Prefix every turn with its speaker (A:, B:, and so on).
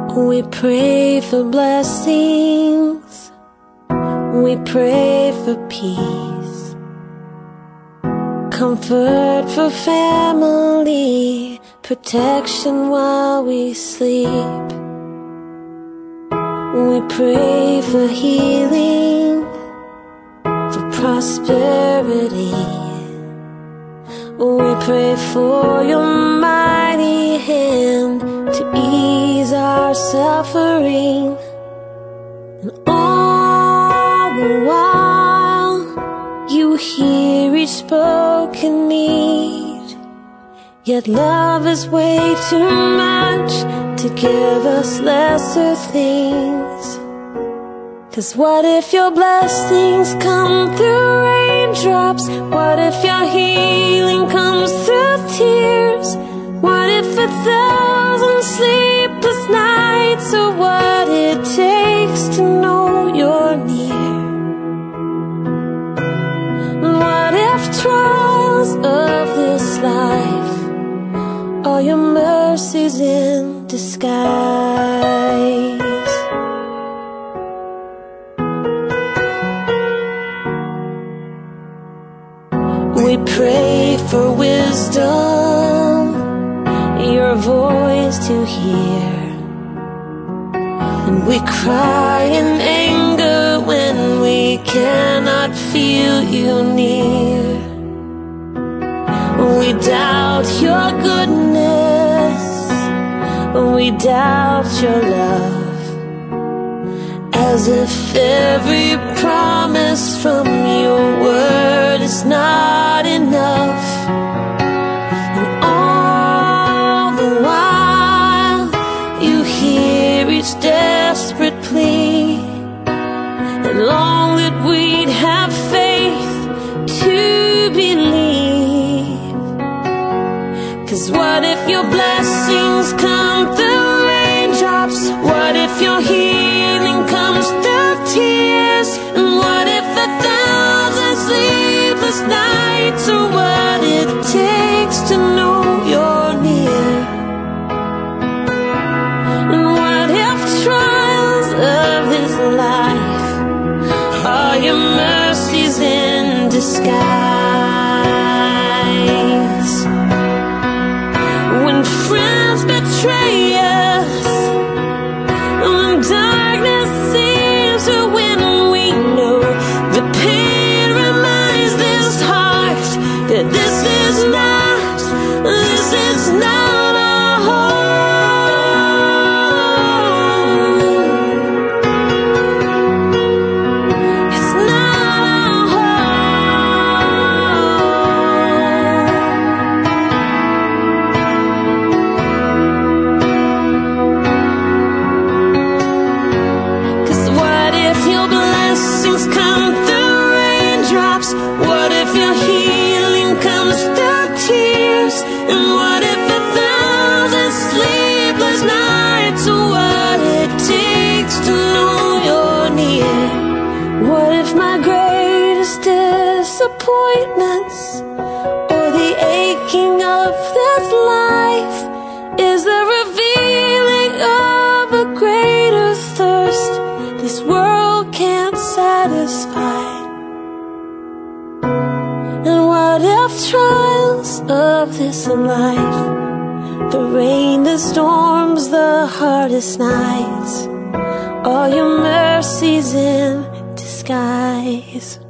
A: We pray for blessings, we pray for peace, comfort for family, protection while we sleep. We pray for healing, for prosperity. We pray for your mighty hand to ease our suffering. And all the while you hear each spoken need. Yet love is way too much to give us lesser things. 'Cause what if your blessings come through raindrops? What if your healing comes through tears? What if 1,000 sleepless nights are what it takes to know you're near? And what if trials of this life are your mercies in disguise? We pray for wisdom, your voice to hear. And we cry in anger when we cannot feel you near. We doubt your goodness, we doubt your love, as if every promise from your word is not enough. And all the while you hear each desperate plea, and long that we'd have faith to believe. 'Cause what if your blessings come through raindrops? What if your healing comes through tears? And what if 1,000 sleepless nights are what it takes to know you're near? And what if trials of this life are your mercies in disguise? When friends betray us, when darkness seems to win, we know the pain reminds this heart that this is not our home. It's not our home. 'Cause what if your blessings come through raindrops? What if your healing comes through tears? And what if 1,000 sleepless nights are what it takes to know you're near? What if my greatest disappointments, or the aching of this life, is the revealing of a greater thirst this world can't satisfy? And what if trials of this life, the rain, the storms, the hardest nights, are your mercies in disguise?